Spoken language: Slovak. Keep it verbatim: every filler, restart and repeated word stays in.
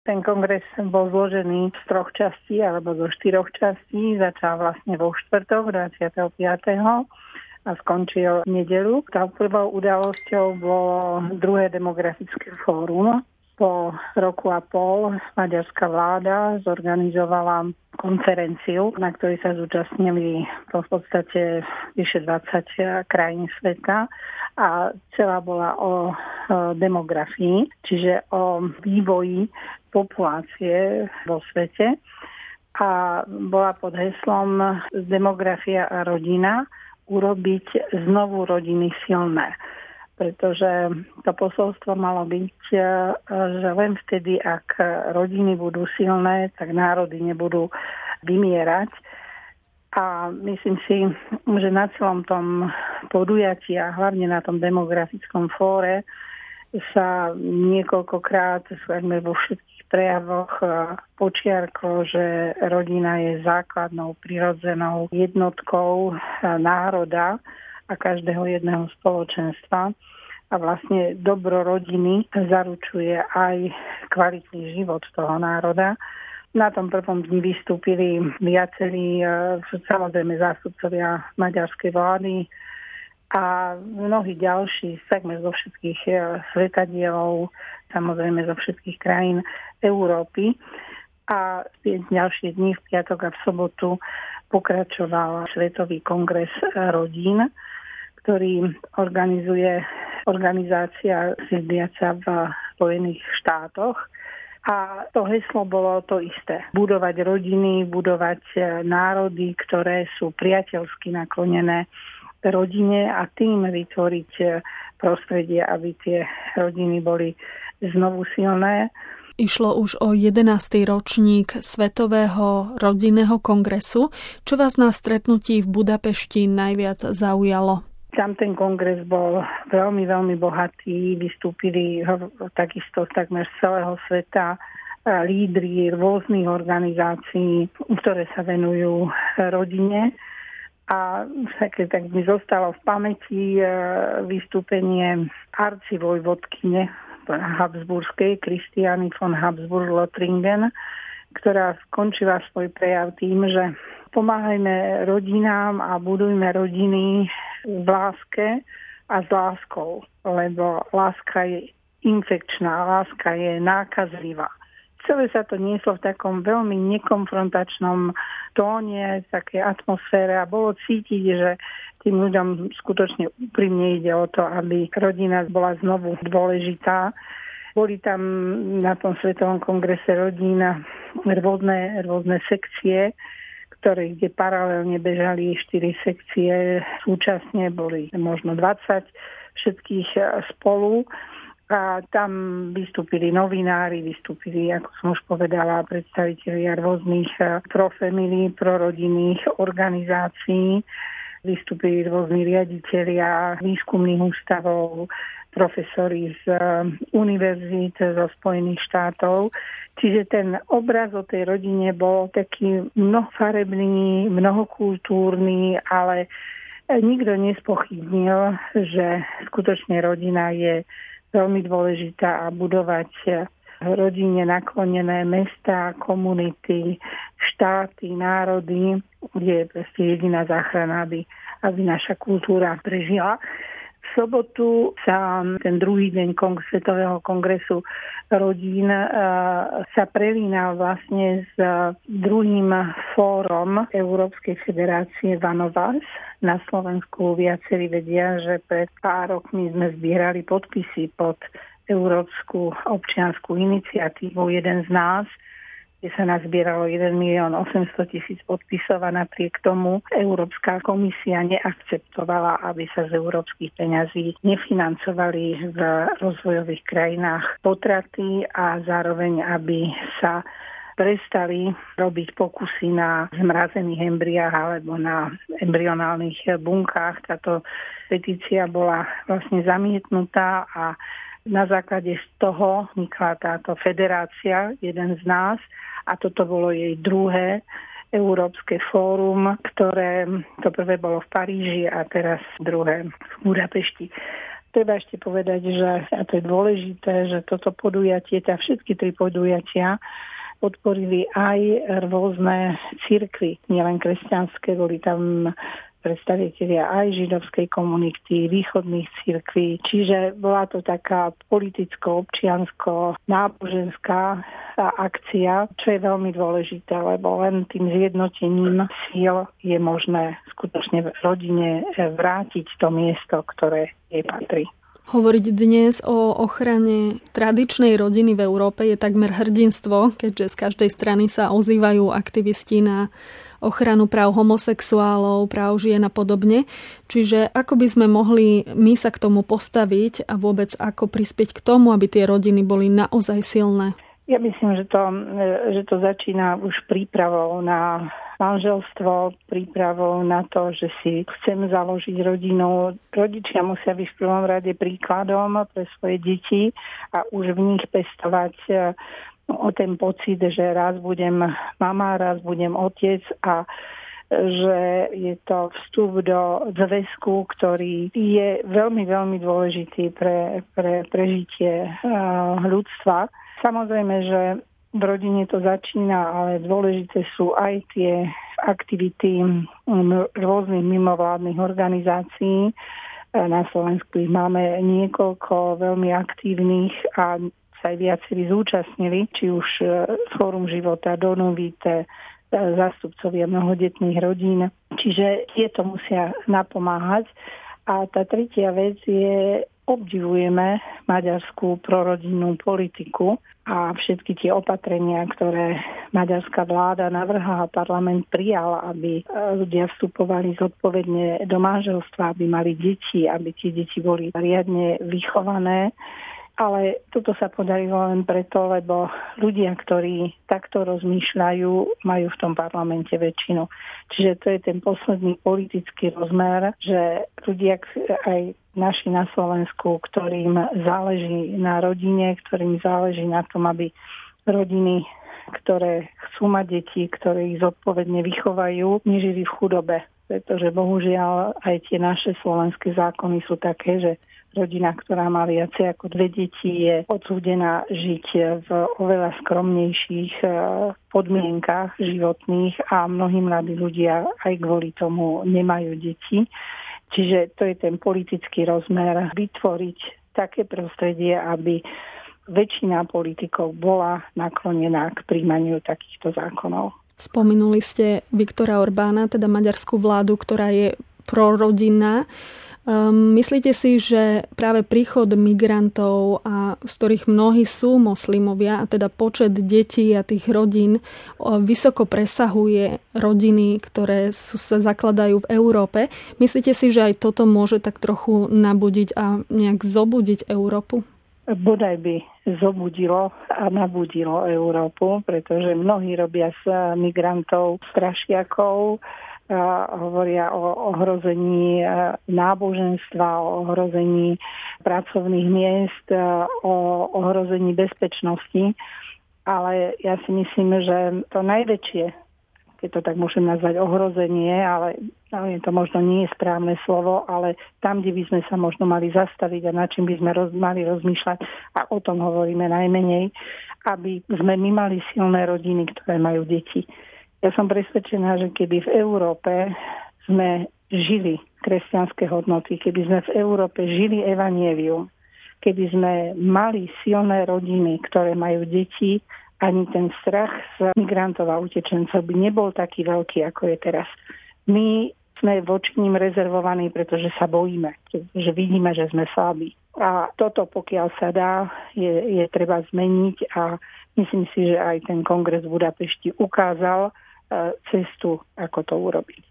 Ten kongres bol zložený z troch častí alebo zo štyroch častí. Začal vlastne vo štvrtok dvadsiateho piateho a skončil v nedeľu. Tá prvou udalosťou bolo druhé demografické fórum. Po roku a pol maďarská vláda zorganizovala konferenciu, na ktorej sa zúčastnili v podstate vyše dvadsať krajín sveta a celá bola o demografii, čiže o vývoji populácie vo svete a bola pod heslom Demografia a rodina urobiť znovu rodiny silné. Pretože to posolstvo malo byť, že len vtedy, ak rodiny budú silné, tak národy nebudú vymierať. A myslím si, že na celom tom podujatí a hlavne na tom demografickom fóre sa niekoľkokrát vo všetkých prejavoch počiarklo, že rodina je základnou prirodzenou jednotkou národa a každého jedného spoločenstva. A vlastne dobro rodiny zaručuje aj kvalitný život toho národa. Na tom prvom dni vystúpili viacerí, samozrejme zástupcovia maďarskej vlády a mnohí ďalší, takmer zo všetkých svetadielov, samozrejme zo všetkých krajín Európy. A ďalšie dni v piatok a v sobotu pokračoval Svetový kongres rodín, ktorý organizuje organizácia sídliaca v Spojených štátoch. A to heslo bolo to isté. Budovať rodiny, budovať národy, ktoré sú priateľsky naklonené rodine a tým vytvoriť prostredie, aby tie rodiny boli znovu silné. Išlo už o jedenásty ročník Svetového rodinného kongresu. Čo vás na stretnutí v Budapešti najviac zaujalo? Tam ten kongres bol veľmi, veľmi bohatý. Vystúpili takisto takmer z celého sveta lídri rôznych organizácií, ktoré sa venujú rodine. A tak, tak mi zostalo v pamäti vystúpenie arcivojvodkyne habsburskej, Christiany von Habsburg-Lothringen, ktorá skončila svoj prejav tým, že pomáhajme rodinám a budujme rodiny v láske a s láskou, lebo láska je infekčná, láska je nákazlivá. Celé sa to nieslo v takom veľmi nekonfrontačnom tóne, také atmosfére a bolo cítiť, že tým ľuďom skutočne úprimne ide o to, aby rodina bola znovu dôležitá. Boli tam na tom Svetovom kongrese rodín rôzne, rôzne sekcie, ktoré, kde paralelne bežali štyri sekcie, súčasne boli možno dvadsať všetkých spolu. A tam vystúpili novinári, vystúpili, ako som už povedala, predstavitelia rôznych pro-family, prorodinných organizácií, vystúpili rôzni riaditelia výskumných ústavov, profesori z univerzít zo Spojených štátov. Čiže ten obraz o tej rodine bol taký mnohofarebný, mnohokultúrny, ale nikto nespochybnil, že skutočne rodina je veľmi dôležitá a budovať rodine naklonené mestá, komunity, štáty, národy je proste jediná záchrana, aby, aby naša kultúra prežila. V sobotu sa ten druhý deň kong- Svetového kongresu rodín sa prelínal vlastne s druhým fórom Európskej federácie Vanovas. Na Slovensku viacerí vedia, že pred pár rokmi sme zbierali podpisy pod Európsku občiansku iniciatívu Jeden z nás, kde sa nazbieralo jeden milión osemstotisíc podpisov a napriek tomu Európska komisia neakceptovala, aby sa z európskych peňazí nefinancovali v rozvojových krajinách potraty a zároveň, aby sa prestali robiť pokusy na zmrazených embryách alebo na embryonálnych bunkách. Táto petícia bola vlastne zamietnutá a na základe z toho vznikla táto federácia Jeden z nás a toto bolo jej druhé Európske fórum, ktoré to prvé bolo v Paríži a teraz druhé v Budapešti. treba ešte povedať, že, a to je dôležité, že toto podujatie, tá všetky tri podujatia podporili aj rôzne cirkvi, nielen kresťanské, boli tam predstavitelia aj židovskej komunity, východných cirkví. Čiže bola to taká politicko-občiansko-náboženská akcia, čo je veľmi dôležité, lebo len tým zjednotením síl je možné skutočne v rodine vrátiť to miesto, ktoré jej patrí. Hovoriť dnes o ochrane tradičnej rodiny v Európe je takmer hrdinstvo, keďže z každej strany sa ozývajú aktivisti na ochranu práv homosexuálov, práv žien a podobne. Čiže ako by sme mohli my sa k tomu postaviť a vôbec ako prispieť k tomu, aby tie rodiny boli naozaj silné? Ja myslím, že to, že to začína už prípravou na manželstvo, prípravou na to, že si chcem založiť rodinu. Rodičia musia byť v prvom rade príkladom pre svoje deti a už v nich pestovať o ten pocit, že raz budem mama, raz budem otec a že je to vstup do zväzku, ktorý je veľmi, veľmi dôležitý pre, pre prežitie ľudstva. Samozrejme, že v rodine to začína, ale dôležité sú aj tie aktivity rôznych mimovládnych organizácií. Na Slovensku ich máme niekoľko veľmi aktívnych a sa aj viacerí zúčastnili, či už Fórum života, Donovite, zástupcovia mnohodetných rodín. Čiže tieto musia napomáhať. A tá tretia vec je, obdivujeme maďarskú prorodinnú politiku a všetky tie opatrenia, ktoré maďarská vláda navrhla a parlament prijal, aby ľudia vstupovali zodpovedne do manželstva, aby mali deti, aby tie deti boli riadne vychované. Ale toto sa podarilo len preto, lebo ľudia, ktorí takto rozmýšľajú, majú v tom parlamente väčšinu. Čiže to je ten posledný politický rozmer, že ľudia aj naši na Slovensku, ktorým záleží na rodine, ktorým záleží na tom, aby rodiny, ktoré chcú mať deti, ktoré ich zodpovedne vychovajú, nežili v chudobe. Pretože bohužiaľ aj tie naše slovenské zákony sú také, že rodina, ktorá má viacej ako dve deti, je odsúdená žiť v oveľa skromnejších podmienkach životných a mnohí mladí ľudia aj kvôli tomu nemajú deti. Čiže to je ten politický rozmer, vytvoriť také prostredie, aby väčšina politikov bola naklonená k príjmaniu takýchto zákonov. Spomenuli ste Viktora Orbána, teda maďarskú vládu, ktorá je prorodinná. Um, myslíte si, že práve príchod migrantov, a z ktorých mnohí sú moslimovia, a teda počet detí a tých rodín vysoko presahuje rodiny, ktoré sú, sa zakladajú v Európe. Myslíte si, že aj toto môže tak trochu nabudiť a nejak zobudiť Európu? Bodaj by zobudilo a nabudilo Európu, pretože mnohí robia z migrantov strašiakov, a hovoria o ohrození náboženstva, o ohrození pracovných miest, o ohrození bezpečnosti. Ale ja si myslím, že to najväčšie, keď to tak môžem nazvať ohrozenie, ale, ale to možno nie je správne slovo, ale tam, kde by sme sa možno mali zastaviť a nad čím by sme roz, mali rozmýšľať, a o tom hovoríme najmenej, aby sme my mali silné rodiny, ktoré majú deti. Ja som presvedčená, že keby v Európe sme žili kresťanské hodnoty, keby sme v Európe žili evanjelium, keby sme mali silné rodiny, ktoré majú deti, ani ten strach z migrantov a utečencov by nebol taký veľký, ako je teraz. My sme voči ním rezervovaní, pretože sa bojíme, pretože vidíme, že sme slabí. A toto, pokiaľ sa dá, je, je treba zmeniť a myslím si, že aj ten kongres v Budapešti ukázal cestu, ako to urobiť.